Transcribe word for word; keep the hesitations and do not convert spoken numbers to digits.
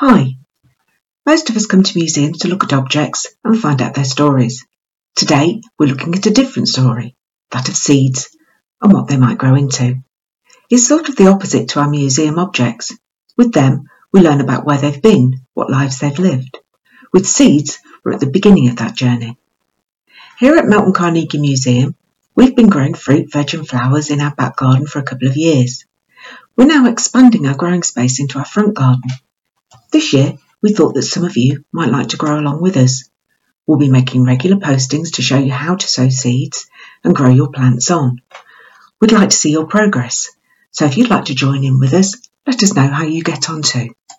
Hi. Most of us come to museums to look at objects and find out their stories. Today, we're looking at a different story, that of seeds and what they might grow into. It's sort of the opposite to our museum objects. With them, we learn about where they've been, what lives they've lived. With seeds, we're at the beginning of that journey. Here at Milton Carnegie Museum, we've been growing fruit, veg and flowers in our back garden for a couple of years. We're now expanding our growing space into our front garden. This year, we thought that some of you might like to grow along with us. We'll be making regular postings to show you how to sow seeds and grow your plants on. We'd like to see your progress, so if you'd like to join in with us, let us know how you get on too.